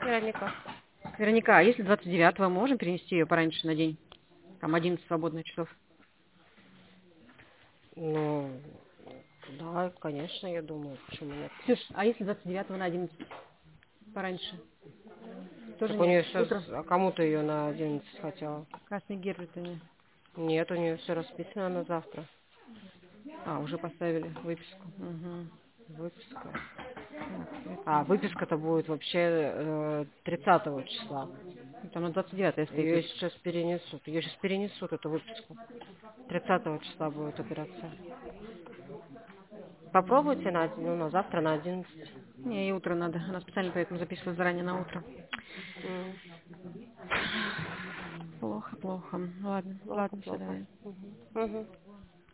Вероника. Вероника, а если 29-го можем перенести ее пораньше на день? Там 11 свободных часов. Ну, да, конечно, я думаю, почему нет. Ксюш, а если 29-го на 11 пораньше? Тоже Так у нет? нее все, Утро? а кому-то ее на 11 хотела. Красный гербит они. Нет, у нее все расписано на завтра. А, уже поставили выписку. Угу. Выписка. Так, А, выписка-то будет вообще 30 числа. там на 29-е стоит Ее выписка. сейчас перенесут. Ее сейчас перенесут, эту выписку. 30 числа будет операция. Попробуйте на завтра на 11. Не, ей утро надо. Она специально поэтому записывала заранее на утро. М, Плохо, плохо. Ладно, Плохо, ладно, все, плохо. давай. Мгм. Мгм.